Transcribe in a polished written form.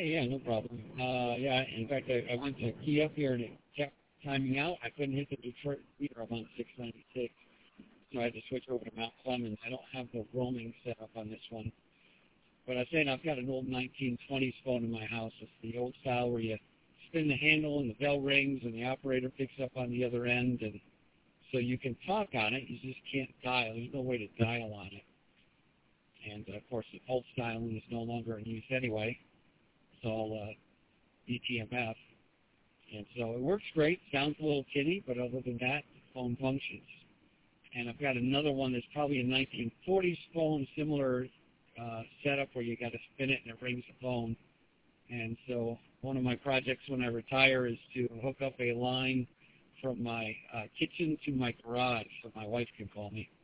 Yeah, no problem. Yeah, in fact, I went to key up here and it kept timing out. I couldn't hit the Detroit meter. I'm on 696, so I had to switch over to Mount Clemens. I don't have the roaming set up on this one. But I'm saying I've got an old 1920s phone in my house. It's the old style where you spin the handle and the bell rings and the operator picks up on the other end. And so you can talk on it. You just can't dial. There's no way to dial on it. And, of course, the pulse dialing is no longer in use anyway. It's all ETMF. And so it works great. Sounds a little kiddie, but other than that, the phone functions. And I've got another one that's probably a 1940s phone, similar setup where you got to spin it and it rings the phone. And so one of my projects when I retire is to hook up a line from my kitchen to my garage so my wife can call me.